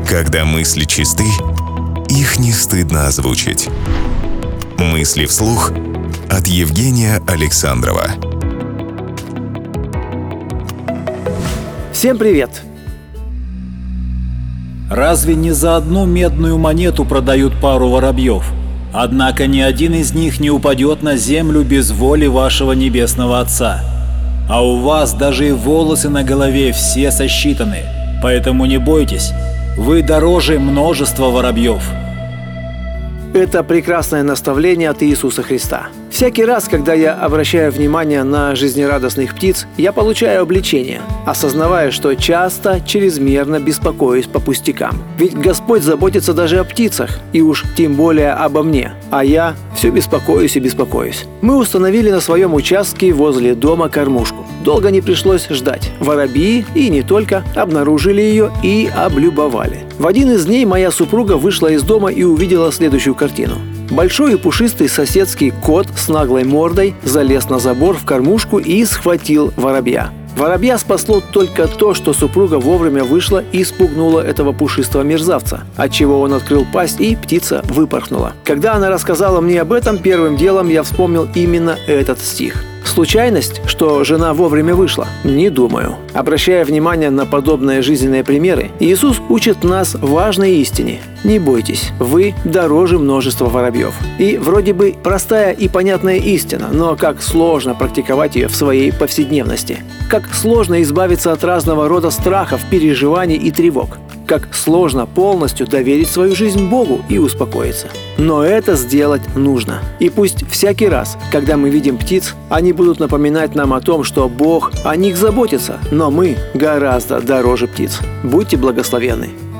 Когда мысли чисты, их не стыдно озвучить. Мысли вслух от Евгения Александрова. Всем привет! Разве не за одну медную монету продают пару воробьев? Однако ни один из них не упадет на землю без воли вашего небесного Отца. А у вас даже и волосы на голове все сосчитаны. Поэтому не бойтесь, вы дороже множества воробьев. Это прекрасное наставление от Иисуса Христа. Всякий раз, когда я обращаю внимание на жизнерадостных птиц, я получаю облегчение, осознавая, что часто чрезмерно беспокоюсь по пустякам. Ведь Господь заботится даже о птицах, и уж тем более обо мне. А я все беспокоюсь и беспокоюсь. Мы установили на своем участке возле дома кормушку. Долго не пришлось ждать. Воробьи, и не только, обнаружили ее и облюбовали. В один из дней моя супруга вышла из дома и увидела следующую картину. Большой и пушистый соседский кот с наглой мордой залез на забор в кормушку и схватил воробья. Воробья спасло только то, что супруга вовремя вышла и спугнула этого пушистого мерзавца, отчего он открыл пасть и птица выпорхнула. Когда она рассказала мне об этом, первым делом я вспомнил именно этот стих. Случайность, что жена вовремя вышла? Не думаю. Обращая внимание на подобные жизненные примеры, Иисус учит нас важной истине. Не бойтесь, вы дороже множества воробьев. И вроде бы простая и понятная истина, но как сложно практиковать ее в своей повседневности. Как сложно избавиться от разного рода страхов, переживаний и тревог. Как сложно полностью доверить свою жизнь Богу и успокоиться. Но это сделать нужно. И пусть всякий раз, когда мы видим птиц, они будут напоминать нам о том, что Бог о них заботится, но мы гораздо дороже птиц. Будьте благословенны.